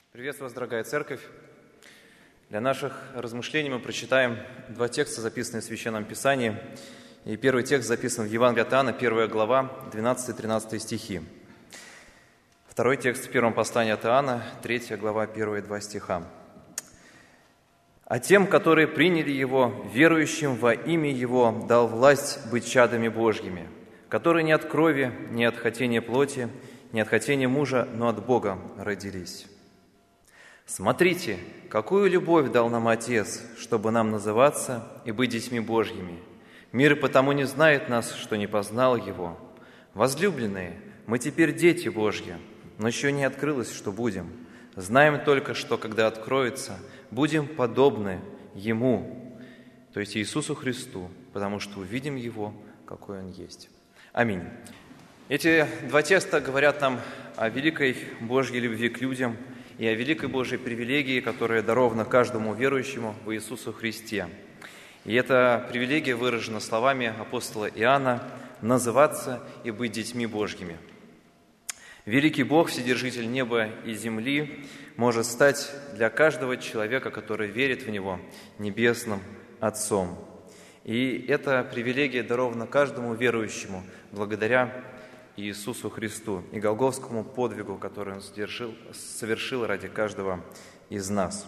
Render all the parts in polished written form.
Приветствую вас, дорогая церковь. Для наших размышлений мы прочитаем два текста, записанные в Священном Писании. И первый текст записан в Евангелии от Иоанна, 1 глава, 12-13 стихи. Второй текст в первом послании от Иоанна, 3 глава, 1-2 стиха. «А тем, которые приняли Его, верующим во имя Его, дал власть быть чадами Божьими, которые не от крови, не от хотения плоти, не от хотения мужа, но от Бога родились. Смотрите, какую любовь дал нам Отец, чтобы нам называться и быть детьми Божьими. Мир потому не знает нас, что не познал Его. Возлюбленные, мы теперь дети Божьи, но еще не открылось, что будем. Знаем только, что когда откроется, будем подобны Ему, то есть Иисусу Христу, потому что увидим Его, какой Он есть». Аминь. Эти два текста говорят нам о великой Божьей любви к людям и о великой Божьей привилегии, которая дарована каждому верующему в Иисусу Христе. И эта привилегия выражена словами апостола Иоанна «называться и быть детьми Божьими». Великий Бог, Вседержитель неба и земли, может стать для каждого человека, который верит в Него, небесным Отцом. И эта привилегия дарована каждому верующему благодаря Иисусу Христу и голгофскому подвигу, который Он совершил ради каждого из нас.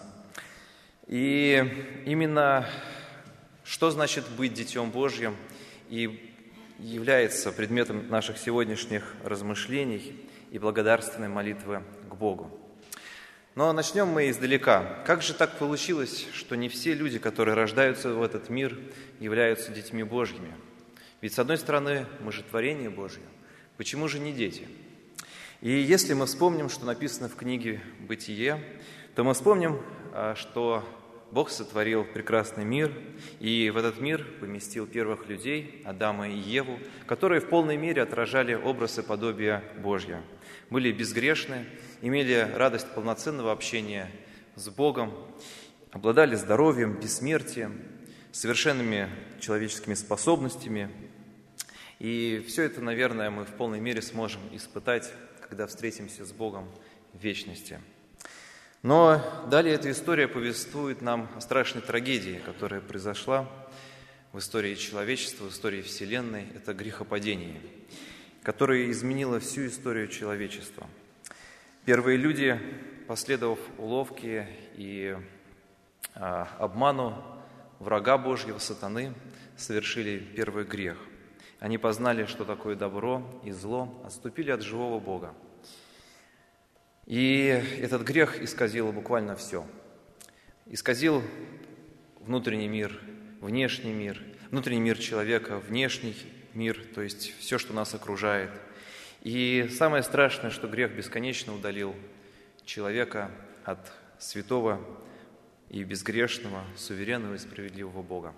И именно что значит быть Детем Божьим и является предметом наших сегодняшних размышлений и благодарственной молитвы к Богу. Но начнем мы издалека. Как же так получилось, что не все люди, которые рождаются в этот мир, являются детьми Божьими? Ведь, с одной стороны, мы же творение Божье. Почему же не дети? И если мы вспомним, что написано в книге «Бытие», то мы вспомним, что Бог сотворил прекрасный мир, и в этот мир поместил первых людей, Адама и Еву, которые в полной мере отражали образ и подобие Божье. Были безгрешны, имели радость полноценного общения с Богом, обладали здоровьем, бессмертием, совершенными человеческими способностями. И все это, наверное, мы в полной мере сможем испытать, когда встретимся с Богом в вечности. Но далее эта история повествует нам о страшной трагедии, которая произошла в истории человечества, в истории Вселенной. Это грехопадение, которое изменило всю историю человечества. Первые люди, последовав уловке и обману врага Божьего, сатаны, совершили первый грех. Они познали, что такое добро и зло, отступили от живого Бога. И этот грех исказил буквально все. Исказил внутренний мир, внешний мир, внутренний мир человека, внешний мир, то есть все, что нас окружает. И самое страшное, что грех бесконечно удалил человека от святого и безгрешного, суверенного и справедливого Бога.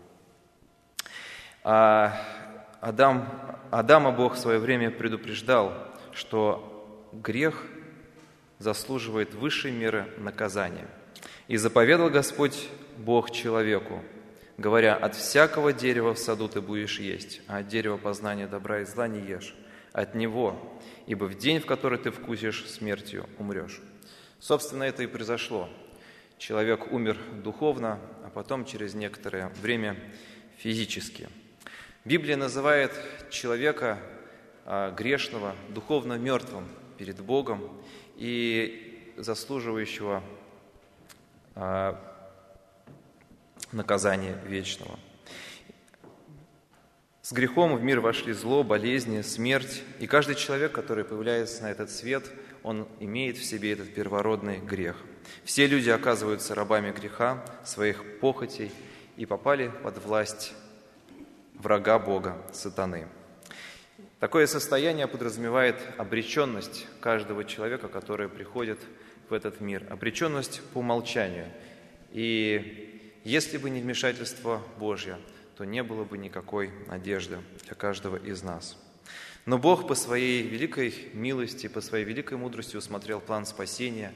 Адама Бог в свое время предупреждал, что грех заслуживает высшей меры наказания. И заповедал Господь Бог человеку, говоря: «От всякого дерева в саду ты будешь есть, а от дерева познания добра и зла не ешь от него, ибо в день, в который ты вкусишь, смертью умрешь». Собственно, это и произошло. Человек умер духовно, а потом через некоторое время физически. Библия называет человека грешного, духовно мертвым перед Богом и заслуживающего наказания вечного. С грехом в мир вошли зло, болезни, смерть, и каждый человек, который появляется на этот свет, он имеет в себе этот первородный грех. Все люди оказываются рабами греха, своих похотей, и попали под власть врага Бога, сатаны. Такое состояние подразумевает обреченность каждого человека, который приходит в этот мир. Обреченность по умолчанию. И если бы не вмешательство Божье, то не было бы никакой надежды для каждого из нас. Но Бог по своей великой милости, по своей великой мудрости усмотрел план спасения,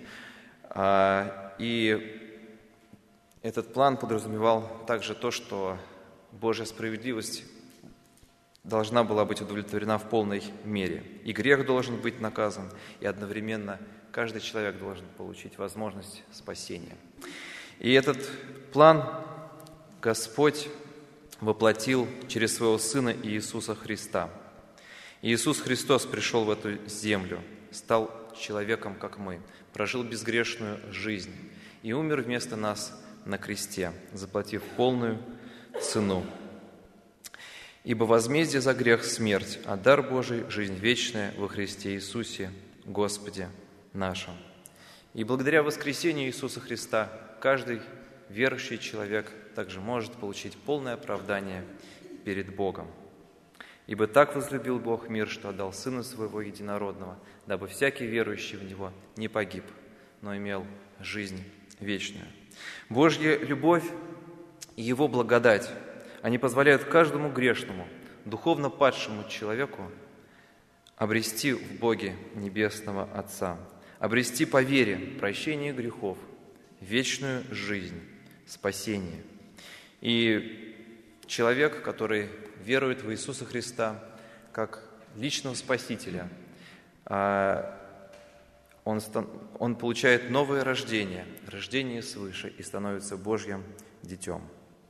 и этот план подразумевал также то, что Божья справедливость должна была быть удовлетворена в полной мере. И грех должен быть наказан, и одновременно каждый человек должен получить возможность спасения. И этот план Господь воплотил через Своего Сына Иисуса Христа. Иисус Христос пришел в эту землю, стал человеком, как мы, прожил безгрешную жизнь и умер вместо нас на кресте, заплатив полную цену. Ибо возмездие за грех – смерть, а дар Божий – жизнь вечная во Христе Иисусе, Господе нашим. И благодаря воскресению Иисуса Христа каждый верующий человек также может получить полное оправдание перед Богом. Ибо так возлюбил Бог мир, что отдал Сына Своего Единородного, дабы всякий верующий в Него не погиб, но имел жизнь вечную. Божья любовь и Его благодать, они позволяют каждому грешному, духовно падшему человеку обрести в Боге Небесного Отца, обрести по вере прощение грехов, вечную жизнь, спасение. И человек, который верует в Иисуса Христа как личного Спасителя, он получает новое рождение, рождение свыше и становится Божьим детем.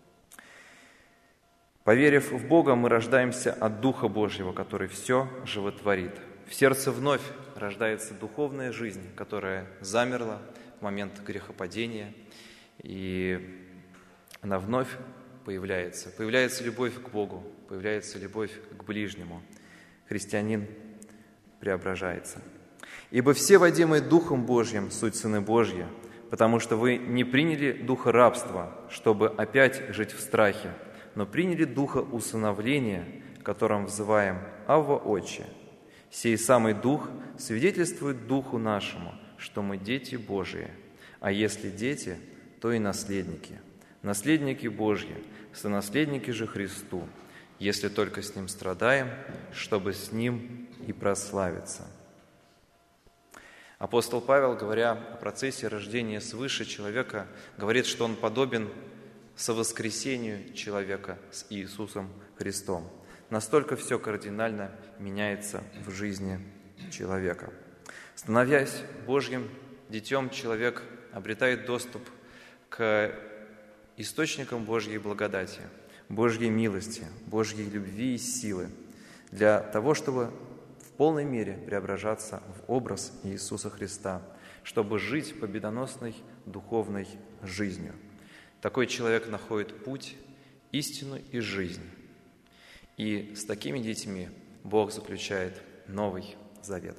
Поверив в Бога, мы рождаемся от Духа Божьего, который все животворит. В сердце вновь рождается духовная жизнь, которая замерла в момент грехопадения, и она вновь появляется. Появляется любовь к Богу, появляется любовь к ближнему. Христианин преображается. «Ибо все, водимые Духом Божьим, суть сыны Божьи, потому что вы не приняли духа рабства, чтобы опять жить в страхе, но приняли духа усыновления, которым взываем Авва Отче. Сей самый Дух свидетельствует Духу нашему, что мы дети Божии, а если дети, то и наследники, наследники Божьи, сонаследники же Христу, если только с Ним страдаем, чтобы с Ним и прославиться». Апостол Павел, говоря о процессе рождения свыше человека, говорит, что он подобен совоскресению человека с Иисусом Христом. Настолько все кардинально меняется в жизни человека. Становясь Божьим детем, человек обретает доступ к источникам Божьей благодати, Божьей милости, Божьей любви и силы для того, чтобы в полной мере преображаться в образ Иисуса Христа, чтобы жить победоносной духовной жизнью. Такой человек находит путь, истину и жизнь. И с такими детьми Бог заключает Новый Завет.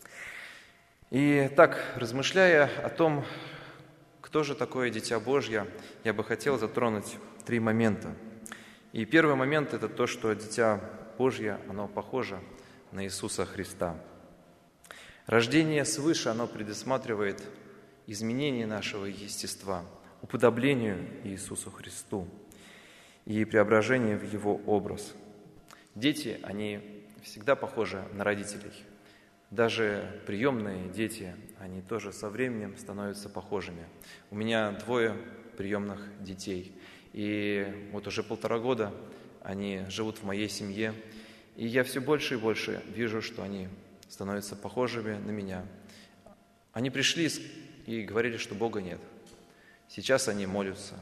И так, размышляя о том, кто же такое Дитя Божье, я бы хотел затронуть 3 момента. И первый момент – это то, что Дитя Божье, оно похоже на Иисуса Христа. Рождение свыше, оно предусматривает изменение нашего естества, уподоблению Иисусу Христу и преображение в Его образ. Дети, они всегда похожи на родителей. Даже приемные дети, они тоже со временем становятся похожими. У меня 2 приемных детей, и вот уже 1,5 года они живут в моей семье, и я все больше и больше вижу, что они становятся похожими на меня. Они пришли и говорили, что Бога нет. Сейчас они молятся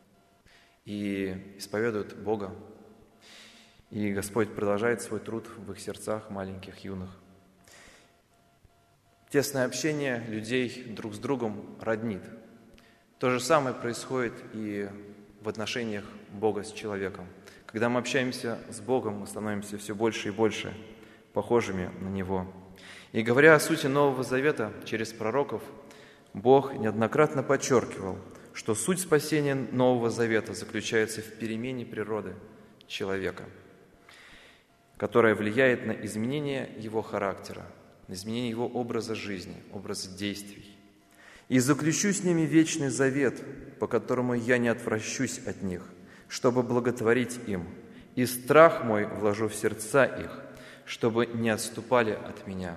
и исповедуют Бога. И Господь продолжает свой труд в их сердцах, маленьких, юных. Тесное общение людей друг с другом роднит. То же самое происходит и в отношениях Бога с человеком. Когда мы общаемся с Богом, мы становимся все больше и больше похожими на Него. И говоря о сути Нового Завета через пророков, Бог неоднократно подчеркивал, что суть спасения Нового Завета заключается в перемене природы человека, которая влияет на изменение его характера, на изменение его образа жизни, образа действий. «И заключу с ними вечный завет, по которому я не отвращусь от них, чтобы благотворить им, и страх мой вложу в сердца их, чтобы не отступали от меня»,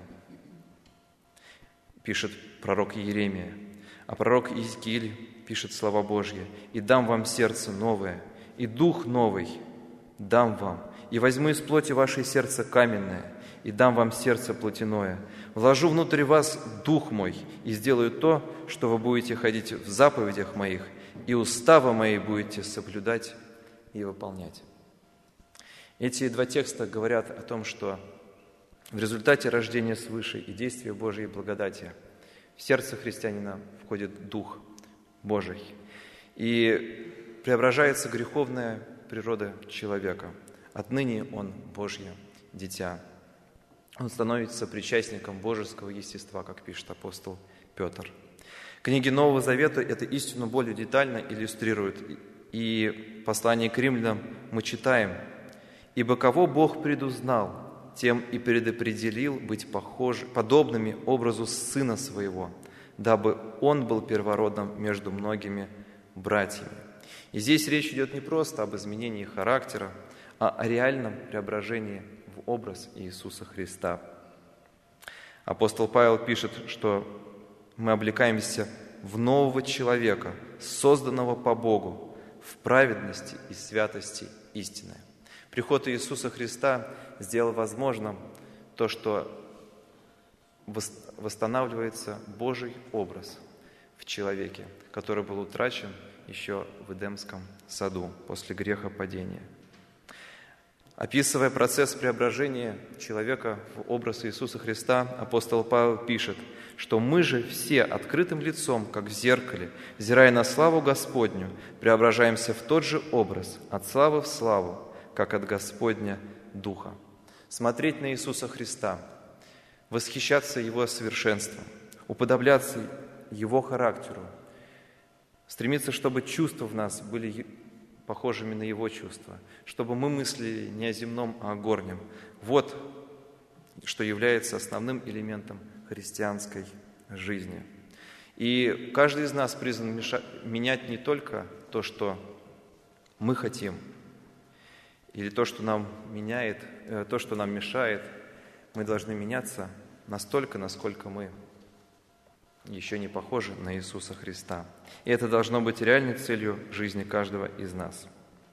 пишет пророк Иеремия. А пророк Иезекииль пишет слова Божьи: «И дам вам сердце новое, и дух новый дам вам, и возьму из плоти вашей сердце каменное, и дам вам сердце плотяное. Вложу внутрь вас Дух Мой и сделаю то, что вы будете ходить в заповедях Моих, и уставы Мои будете соблюдать и выполнять». Эти два текста говорят о том, что в результате рождения свыше и действия Божьей благодати в сердце христианина входит Дух Божий, и преображается греховная природа человека. Отныне он Божье дитя. Он становится причастником божеского естества, как пишет апостол Петр. Книги Нового Завета эту истину более детально иллюстрируют. И в послании к римлянам мы читаем: «Ибо кого Бог предузнал, тем и предопределил быть подобными образу Сына Своего, дабы Он был первородным между многими братьями». И здесь речь идет не просто об изменении характера, а о реальном преображении в образ Иисуса Христа. Апостол Павел пишет, что мы облекаемся в нового человека, созданного по Богу, в праведности и святости истины. Приход Иисуса Христа сделал возможным то, что восстанавливается Божий образ в человеке, который был утрачен еще в Эдемском саду после грехопадения. Описывая процесс преображения человека в образ Иисуса Христа, апостол Павел пишет, что мы же все открытым лицом, как в зеркале, взирая на славу Господню, преображаемся в тот же образ, от славы в славу, как от Господня Духа. Смотреть на Иисуса Христа, восхищаться Его совершенством, уподобляться Его характеру, стремиться, чтобы чувства в нас были похожими на Его чувства, чтобы мы мыслили не о земном, а о горнем. Вот что является основным элементом христианской жизни. И каждый из нас призван менять не только то, что мы хотим, или то, что нам меняет, то, что нам мешает. Мы должны меняться настолько, насколько мы еще не похожи на Иисуса Христа. И это должно быть реальной целью жизни каждого из нас.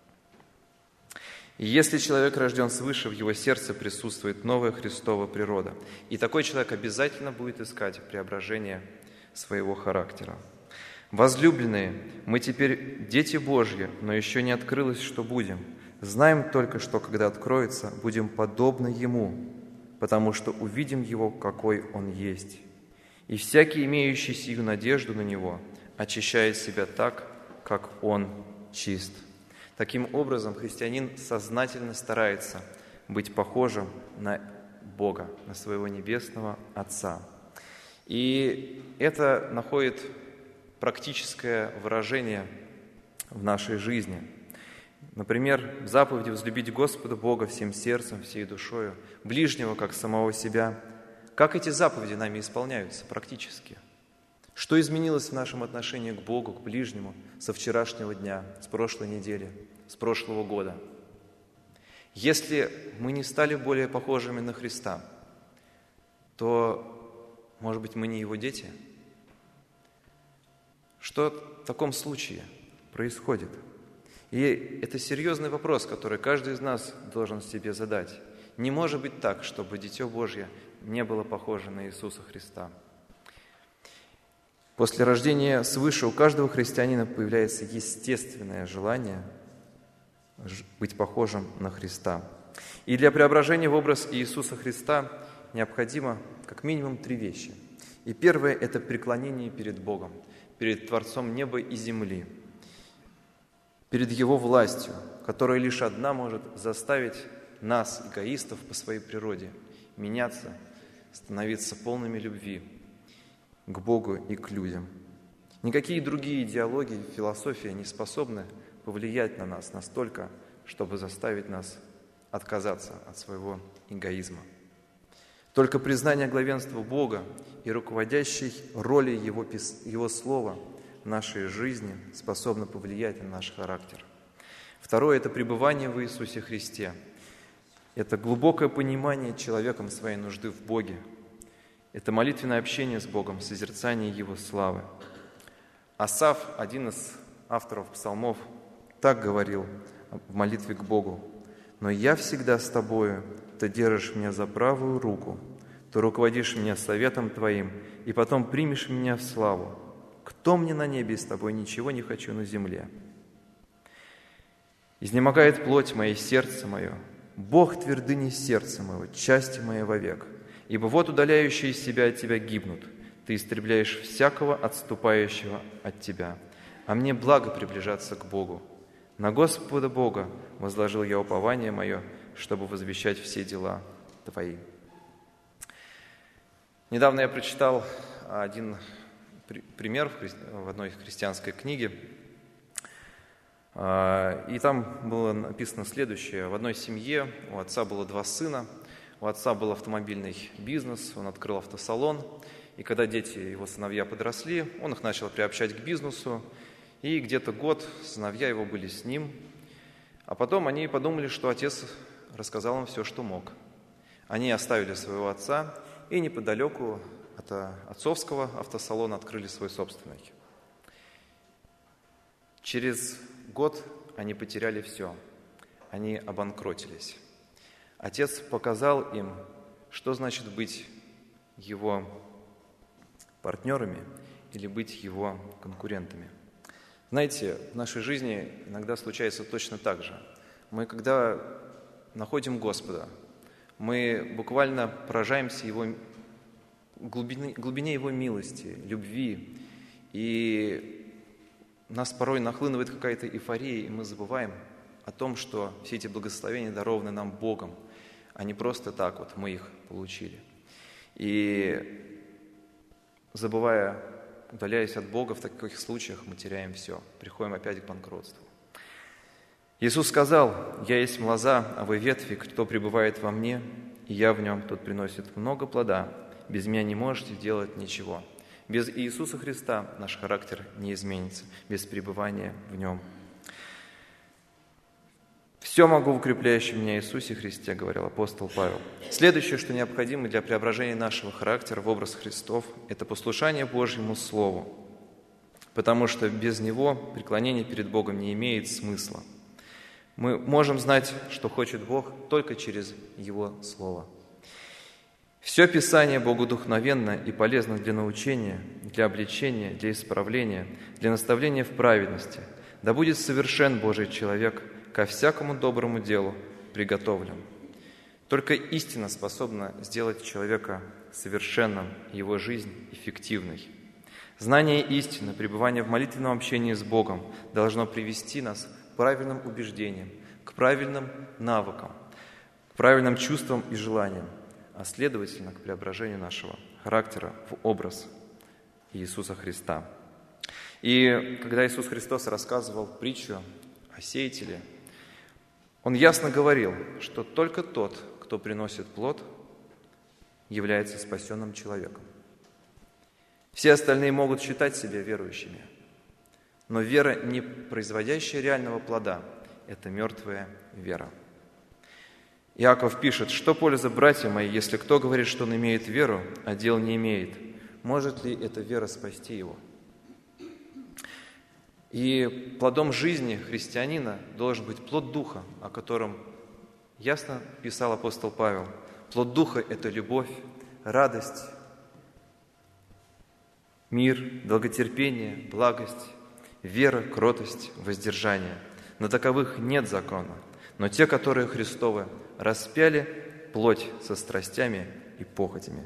И если человек рожден свыше, в его сердце присутствует новая Христова природа. И такой человек обязательно будет искать преображение своего характера. Возлюбленные, мы теперь дети Божьи, но еще не открылось, что будем. Знаем только, что когда откроется, будем подобны Ему, потому что увидим Его, какой Он есть. И всякий, имеющий сию надежду на Него, очищает себя так, как Он чист. Таким образом, христианин сознательно старается быть похожим на Бога, на своего Небесного Отца. И это находит практическое выражение в нашей жизни. Например, в заповеди «возлюбить Господа Бога всем сердцем, всей душою, ближнего, как самого себя». Как эти заповеди нами исполняются практически? Что изменилось в нашем отношении к Богу, к ближнему со вчерашнего дня, с прошлой недели, с прошлого года? Если мы не стали более похожими на Христа, то, может быть, мы не Его дети? Что в таком случае происходит? И это серьезный вопрос, который каждый из нас должен себе задать. Не может быть так, чтобы Дитё Божье не было похоже на Иисуса Христа. После рождения свыше у каждого христианина появляется естественное желание быть похожим на Христа. И для преображения в образ Иисуса Христа необходимо как минимум 3 вещи. И первое – это преклонение перед Богом, перед Творцом неба и земли, перед Его властью, которая лишь одна может заставить нас, эгоистов по своей природе, меняться, становиться полными любви к Богу и к людям. Никакие другие идеологии, философия не способны повлиять на нас настолько, чтобы заставить нас отказаться от своего эгоизма. Только признание главенства Бога и руководящей роли Его Слова в нашей жизни способно повлиять на наш характер. Второе – это пребывание в Иисусе Христе. Это глубокое понимание человеком своей нужды в Боге. Это молитвенное общение с Богом, созерцание Его славы. Асаф, один из авторов псалмов, так говорил в молитве к Богу: «Но я всегда с Тобою, Ты держишь меня за правую руку, то руководишь меня советом Твоим, и потом примешь меня в славу. Кто мне на небе с Тобой? Ничего не хочу на земле. Изнемогает плоть моя и сердце мое. Бог твердыни сердца моего, части моей вовек. Ибо вот удаляющие себя от Тебя гибнут. Ты истребляешь всякого отступающего от Тебя. А мне благо приближаться к Богу. На Господа Бога возложил я упование мое, чтобы возвещать все дела Твои». Недавно я прочитал один пример в одной христианской книге, и там было написано следующее. В одной семье у отца было 2 сына, у отца был автомобильный бизнес, он открыл автосалон, и когда дети, его сыновья подросли, он их начал приобщать к бизнесу, и где-то год сыновья его были с ним, а потом они подумали, что отец рассказал им все, что мог. Они оставили своего отца и неподалеку от отцовского автосалона открыли свой собственный. Через год они потеряли все, они обанкротились. Отец показал им, что значит быть его партнерами или быть его конкурентами. Знаете, в нашей жизни иногда случается точно так же. Мы, когда находим Господа, мы буквально поражаемся Его глубине Его милости, любви, и нас порой нахлынывает какая-то эйфория, и мы забываем о том, что все эти благословения дарованы нам Богом, а не просто так вот мы их получили. И забывая, удаляясь от Бога, в таких случаях мы теряем все, приходим опять к банкротству. Иисус сказал: «Я есть лоза, а вы ветви, кто пребывает во мне, и я в нем, тот приносит много плода. Без меня не можете делать ничего». Без Иисуса Христа наш характер не изменится, без пребывания в нем. «Все могу в укрепляющем меня Иисусе Христе», говорил апостол Павел. Следующее, что необходимо для преображения нашего характера в образ Христов, это послушание Божьему Слову, потому что без него преклонение перед Богом не имеет смысла. Мы можем знать, что хочет Бог, только через Его Слово. Все Писание богодухновенно и полезно для научения, для обличения, для исправления, для наставления в праведности. Да будет совершен Божий человек, ко всякому доброму делу приготовлен. Только истина способна сделать человека совершенным, его жизнь эффективной. Знание истины, пребывание в молитвенном общении с Богом должно привести нас к правильным убеждениям, к правильным навыкам, к правильным чувствам и желаниям, а следовательно, к преображению нашего характера в образ Иисуса Христа. И когда Иисус Христос рассказывал притчу о сеятеле, Он ясно говорил, что только тот, кто приносит плод, является спасенным человеком. Все остальные могут считать себя верующими, но вера, не производящая реального плода, это мертвая вера. Иаков пишет: «Что польза, братья мои, если кто говорит, что он имеет веру, а дел не имеет? Может ли эта вера спасти его?» И плодом жизни христианина должен быть плод Духа, о котором ясно писал апостол Павел. Плод Духа – это любовь, радость, мир, долготерпение, благость, вера, кротость, воздержание. На таковых нет закона, но те, которые Христовы, распяли плоть со страстями и похотями.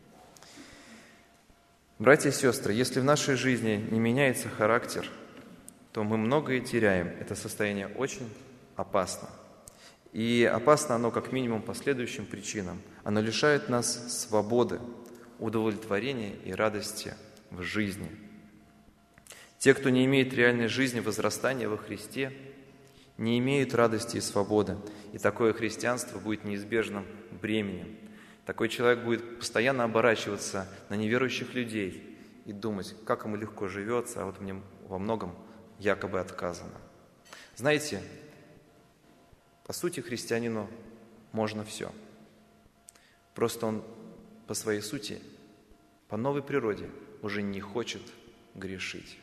Братья и сестры, если в нашей жизни не меняется характер, то мы многое теряем. Это состояние очень опасно. И опасно оно как минимум по следующим причинам. Оно лишает нас свободы, удовлетворения и радости в жизни. Те, кто не имеет реальной жизни возрастания во Христе, не имеют радости и свободы. И такое христианство будет неизбежным бременем. Такой человек будет постоянно оборачиваться на неверующих людей и думать, как ему легко живется, а вот мне во многом якобы отказано. Знаете, по сути, христианину можно все. Просто он по своей сути, по новой природе уже не хочет грешить.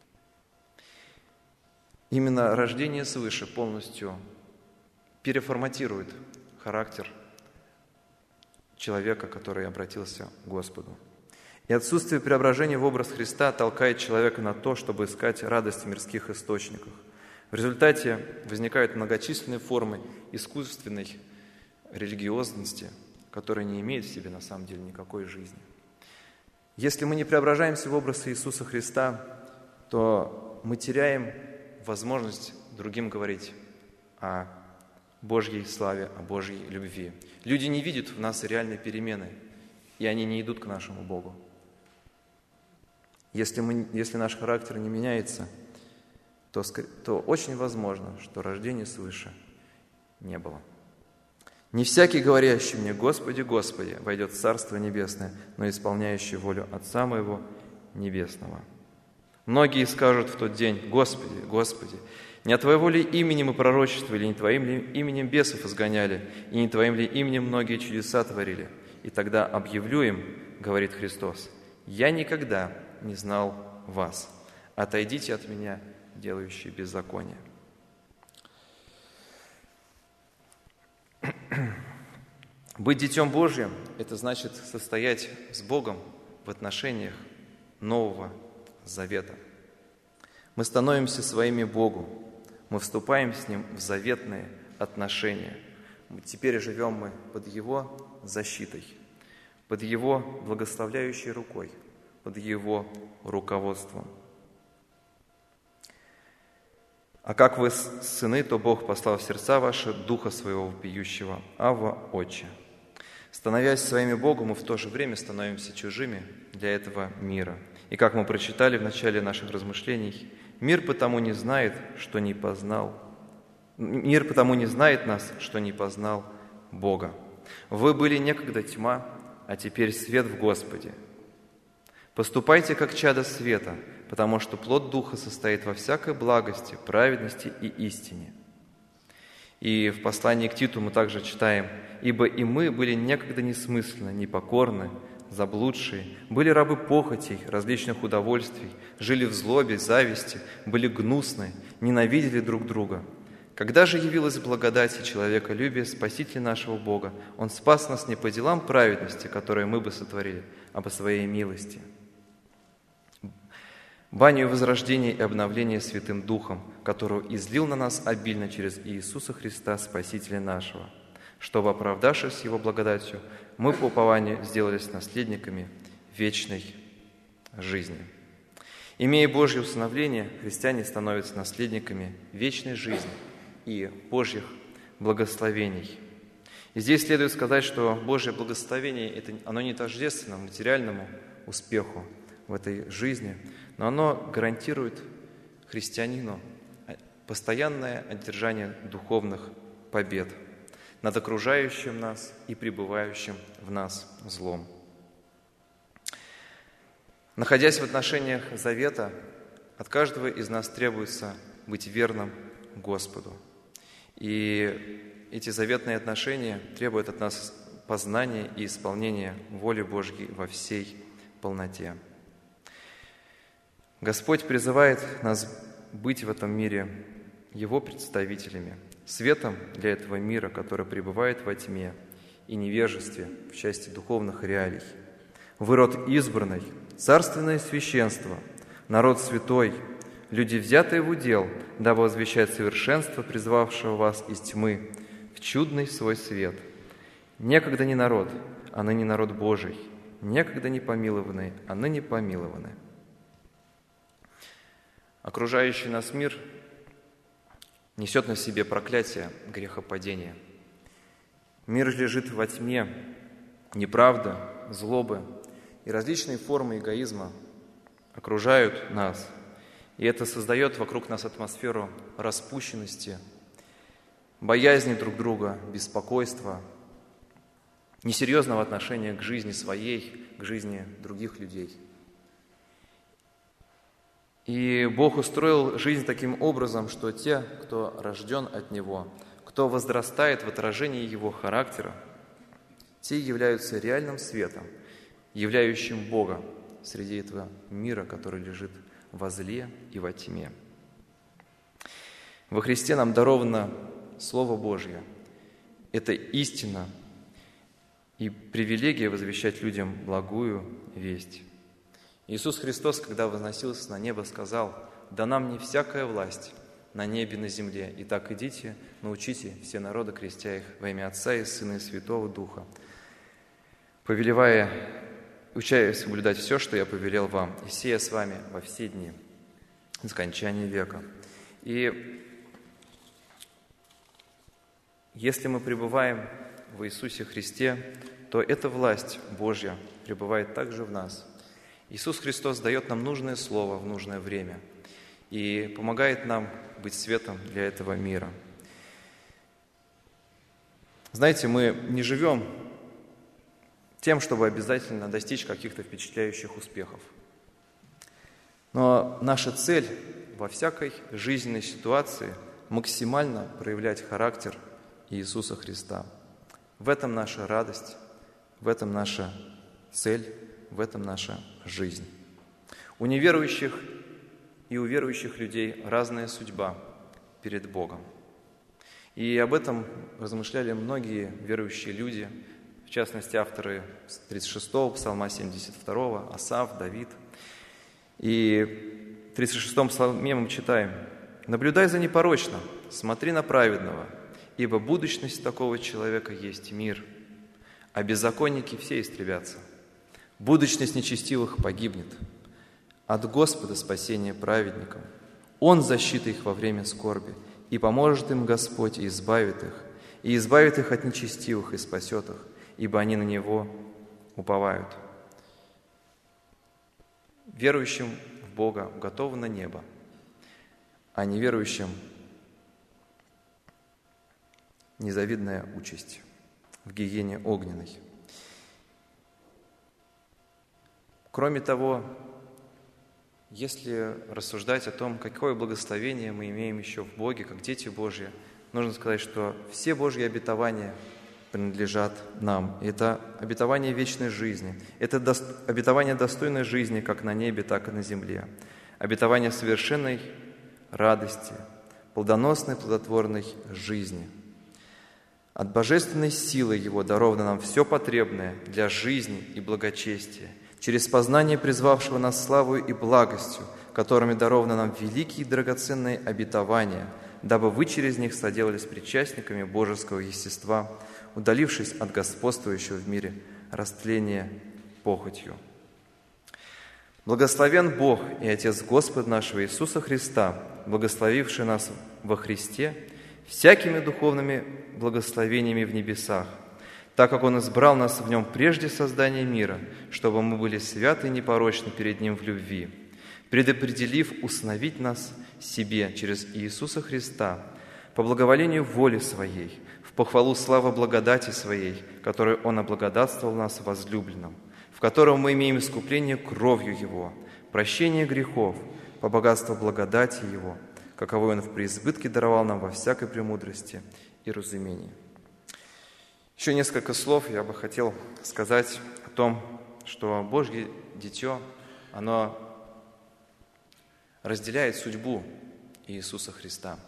Именно рождение свыше полностью переформатирует характер человека, который обратился к Господу. И отсутствие преображения в образ Христа толкает человека на то, чтобы искать радость в мирских источниках. В результате возникают многочисленные формы искусственной религиозности, которая не имеет в себе на самом деле никакой жизни. Если мы не преображаемся в образ Иисуса Христа, то мы теряем возможность другим говорить о Божьей славе, о Божьей любви. Люди не видят в нас реальной перемены, и они не идут к нашему Богу. Если наш характер не меняется, то очень возможно, что рождения свыше не было. «Не всякий, говорящий мне, Господи, Господи, войдет в Царство Небесное, но исполняющий волю Отца Моего Небесного. Многие скажут в тот день: Господи, Господи, не от Твоего ли имени мы пророчествовали, не Твоим ли именем бесов изгоняли, и не Твоим ли именем многие чудеса творили? И тогда объявлю им, говорит Христос, я никогда не знал вас. Отойдите от меня, делающие беззаконие». Быть Детем Божьим – это значит состоять с Богом в отношениях Нового Завета. Мы становимся своими Богу, мы вступаем с Ним в заветные отношения. Теперь живем мы под Его защитой, под Его благословляющей рукой, под Его руководством. А как вы сыны, то Бог послал в сердца ваши Духа Своего вопиющего, Авва, Отче. Становясь своими Богом, мы в то же время становимся чужими для этого мира. И как мы прочитали в начале наших размышлений, мир потому не знает нас, что не познал Бога. Вы были некогда тьма, а теперь свет в Господе. Поступайте, как чада света, потому что плод Духа состоит во всякой благости, праведности и истине. И в послании к Титу мы также читаем: «Ибо и мы были некогда несмысленны, непокорны, заблудшие, были рабы похотей, различных удовольствий, жили в злобе, зависти, были гнусны, ненавидели друг друга. Когда же явилась благодать и человеколюбие Спасителя нашего Бога, Он спас нас не по делам праведности, которые мы бы сотворили, а по Своей милости». Банию возрождения и обновления Святым Духом, которого излил на нас обильно через Иисуса Христа, Спасителя нашего, чтобы, оправдавшись Его благодатью, мы по упованию сделались наследниками вечной жизни. Имея Божье усыновление, христиане становятся наследниками вечной жизни и Божьих благословений. И здесь следует сказать, что Божье благословение, оно не тождественно материальному успеху в этой жизни, но оно гарантирует христианину постоянное одержание духовных побед над окружающим нас и пребывающим в нас злом. Находясь в отношениях завета, от каждого из нас требуется быть верным Господу. И эти заветные отношения требуют от нас познания и исполнения воли Божьей во всей полноте. Господь призывает нас быть в этом мире Его представителями, светом для этого мира, который пребывает во тьме и невежестве в части духовных реалий. Вы род избранный, царственное священство, народ святой, люди, взятые в удел, дабы возвещать совершенство, призвавшего вас из тьмы в чудный свой свет. Некогда не народ, а ныне народ Божий, некогда не помилованный, а ныне помилованы. Окружающий нас мир несет на себе проклятие грехопадения. Мир лежит во тьме неправды, злобы и различные формы эгоизма окружают нас. И это создает вокруг нас атмосферу распущенности, боязни друг друга, беспокойства, несерьезного отношения к жизни своей, к жизни других людей. И Бог устроил жизнь таким образом, что те, кто рожден от Него, кто возрастает в отражении Его характера, те являются реальным светом, являющим Бога среди этого мира, который лежит во зле и во тьме. Во Христе нам даровано Слово Божье. Это истина, и привилегия возвещать людям благую весть. Иисус Христос, когда возносился на небо, сказал: «Дана мне всякая власть на небе и на земле. Итак, идите, научите все народы, крестя их во имя Отца и Сына и Святого Духа, уча соблюдать все, что я повелел вам, и сея с вами во все дни до скончания века». И если мы пребываем в Иисусе Христе, то эта власть Божья пребывает также в нас. Иисус Христос дает нам нужное слово в нужное время и помогает нам быть светом для этого мира. Знаете, мы не живем тем, чтобы обязательно достичь каких-то впечатляющих успехов. Но наша цель во всякой жизненной ситуации максимально проявлять характер Иисуса Христа. В этом наша радость, в этом наша цель, в этом наша жизнь. У неверующих и у верующих людей разная судьба перед Богом. И об этом размышляли многие верующие люди, в частности, авторы 36-го, Псалма 72-го, Асаф, Давид. И в 36-м псалме мы читаем: «Наблюдай за непорочным, смотри на праведного, ибо будущность такого человека есть мир, а беззаконники все истребятся. Будущность нечестивых погибнет. От Господа спасение праведникам. Он защита их во время скорби, и поможет им Господь, и избавит их от нечестивых, и спасет их, ибо они на Него уповают». Верующим в Бога уготовано небо, а неверующим незавидная участь в гиене огненной. Кроме того, если рассуждать о том, какое благословение мы имеем еще в Боге, как дети Божьи, нужно сказать, что все Божьи обетования принадлежат нам. Это обетование вечной жизни, это обетование достойной жизни как на небе, так и на земле, обетование совершенной радости, плодоносной, плодотворной жизни. От божественной силы Его даровано нам все потребное для жизни и благочестия, через познание призвавшего нас славою и благостью, которыми даровано нам великие и драгоценные обетования, дабы вы через них соделались причастниками божеского естества, удалившись от господствующего в мире растления похотью. Благословен Бог и Отец Господа нашего Иисуса Христа, благословивший нас во Христе всякими духовными благословениями в небесах, так как Он избрал нас в Нем прежде создания мира, чтобы мы были святы и непорочны перед Ним в любви, предопределив усыновить нас себе через Иисуса Христа по благоволению воли Своей, в похвалу славы благодати Своей, которой Он облагодатствовал нас возлюбленным, в котором мы имеем искупление кровью Его, прощение грехов по богатству благодати Его, каковой Он в преизбытке даровал нам во всякой премудрости и разумении». Еще несколько слов я бы хотел сказать о том, что Божье дитё, оно разделяет судьбу Иисуса Христа.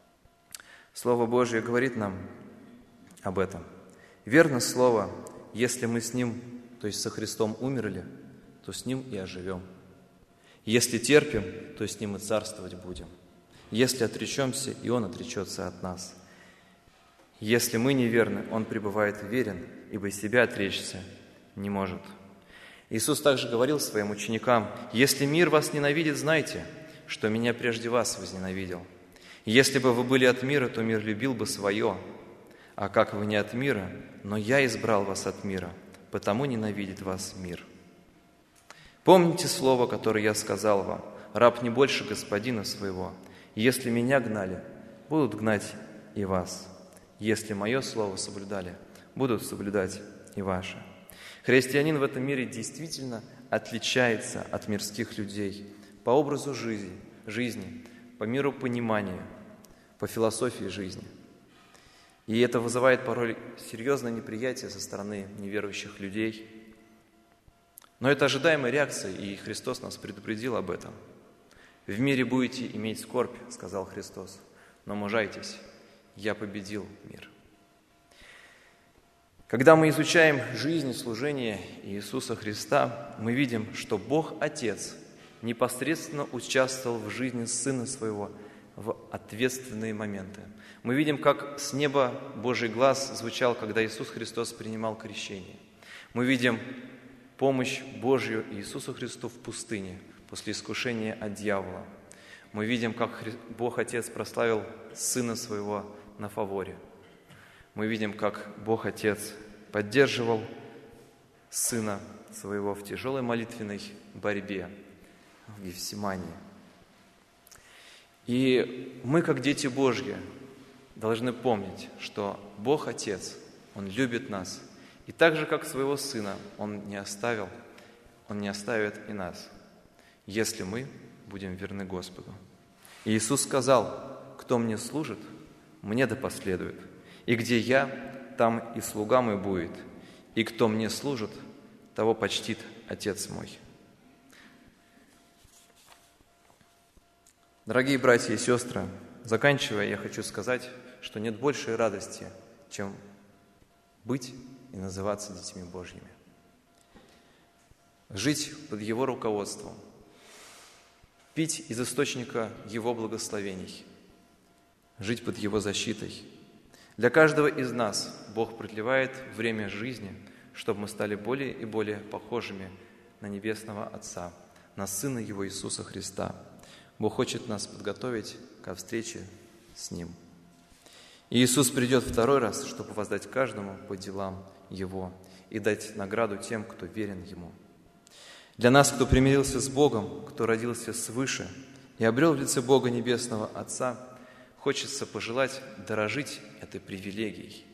Слово Божье говорит нам об этом. Верно слово: если мы с Ним, то есть со Христом, умерли, то с Ним и оживем. Если терпим, то с Ним и царствовать будем. Если отречемся, и Он отречется от нас. Если мы неверны, Он пребывает верен, ибо себя отречься не может. Иисус также говорил своим ученикам: «Если мир вас ненавидит, знайте, что Меня прежде вас возненавидел. Если бы вы были от мира, то мир любил бы свое. А как вы не от мира, но Я избрал вас от мира, потому ненавидит вас мир. Помните слово, которое Я сказал вам: раб не больше господина своего. Если Меня гнали, будут гнать и вас. Если Мое слово соблюдали, будут соблюдать и ваше». Христианин в этом мире действительно отличается от мирских людей по образу жизни, по миру понимания, по философии жизни. И это вызывает порой серьезное неприятие со стороны неверующих людей. Но это ожидаемая реакция, и Христос нас предупредил об этом. «В мире будете иметь скорбь, — сказал Христос, — но мужайтесь, Я победил мир». Когда мы изучаем жизнь и служение Иисуса Христа, мы видим, что Бог Отец непосредственно участвовал в жизни Сына Своего в ответственные моменты. Мы видим, как с неба Божий глас звучал, когда Иисус Христос принимал крещение. Мы видим помощь Божью Иисусу Христу в пустыне после искушения от дьявола. Мы видим, как Бог Отец прославил Сына Своего на фаворе. Мы видим, как Бог Отец поддерживал Сына Своего в тяжелой молитвенной борьбе в Гефсимании. И мы, как дети Божьи, должны помнить, что Бог Отец, Он любит нас. И так же, как своего Сына Он не оставил, Он не оставит и нас, если мы будем верны Господу. И Иисус сказал: «Кто мне служит, мне да последует. И где я, там и слуга мой будет. И кто мне служит, того почтит Отец мой». Дорогие братья и сестры, заканчивая, я хочу сказать, что нет большей радости, чем быть и называться детьми Божьими. Жить под Его руководством, пить из источника Его благословений, жить под Его защитой. Для каждого из нас Бог продлевает время жизни, чтобы мы стали более и более похожими на Небесного Отца, на Сына Его Иисуса Христа. Бог хочет нас подготовить ко встрече с Ним. И Иисус придет второй раз, чтобы воздать каждому по делам Его и дать награду тем, кто верен Ему. Для нас, кто примирился с Богом, кто родился свыше и обрел в лице Бога Небесного Отца, хочется пожелать дорожить этой привилегией,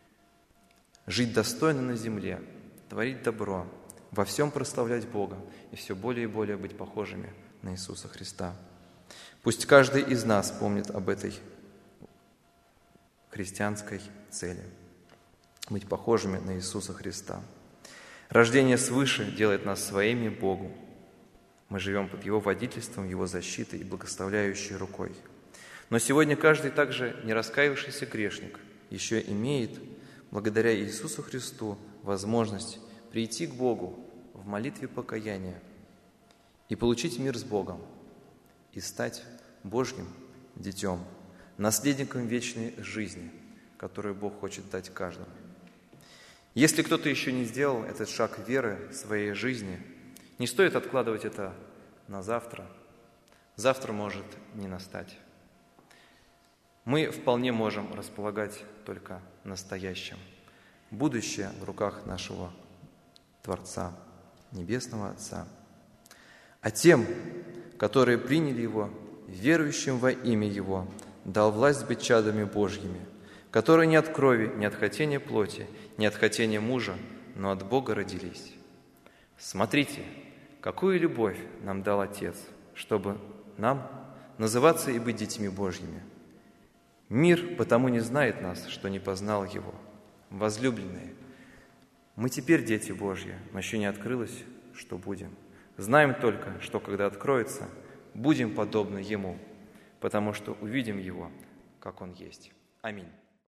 жить достойно на земле, творить добро, во всем прославлять Бога и все более и более быть похожими на Иисуса Христа. Пусть каждый из нас помнит об этой христианской цели – быть похожими на Иисуса Христа. Рождение свыше делает нас своими Богу. Мы живем под Его водительством, Его защитой и благословляющей рукой. Но сегодня каждый также не раскаявшийся грешник еще имеет, благодаря Иисусу Христу, возможность прийти к Богу в молитве покаяния и получить мир с Богом, и стать Божьим детем, наследником вечной жизни, которую Бог хочет дать каждому. Если кто-то еще не сделал этот шаг веры в своей жизни, не стоит откладывать это на завтра. Завтра может не настать. Мы вполне можем располагать только настоящим. Будущее в руках нашего Творца, Небесного Отца. А тем, которые приняли Его, верующим во имя Его, дал власть быть чадами Божьими, которые не от крови, не от хотения плоти, не от хотения мужа, но от Бога родились. Смотрите, какую любовь нам дал Отец, чтобы нам называться и быть детьми Божьими. Мир потому не знает нас, что не познал Его. Возлюбленные, мы теперь дети Божьи, но еще не открылось, что будем. Знаем только, что когда откроется, будем подобны Ему, потому что увидим Его, как Он есть. Аминь.